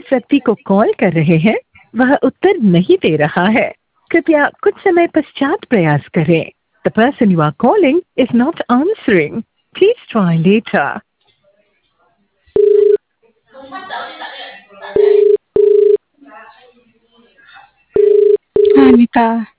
व्यक्ति को कॉल कर रहे हैं वह उत्तर नहीं दे रहा है। कृपया कुछ समय पश्चात प्रयास करें। The person you are calling is not answering. Please try later. Anita